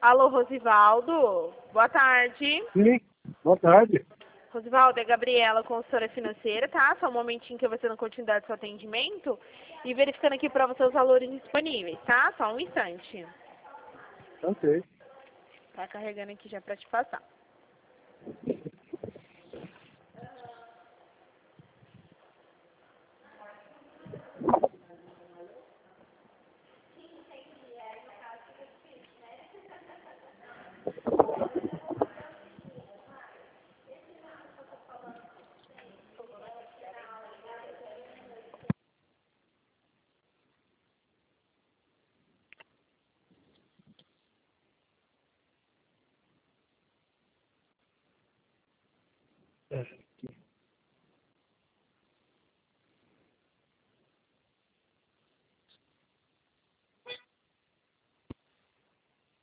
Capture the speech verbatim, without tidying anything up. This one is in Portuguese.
Alô, Rosivaldo. Boa tarde. Sim, boa tarde. Rosivaldo, é Gabriela, consultora financeira, tá? Só um momentinho que eu vou dando continuidade ao seu atendimento e verificando aqui para você os valores disponíveis, tá? Só um instante. Ok. Tá carregando aqui já para te passar. É.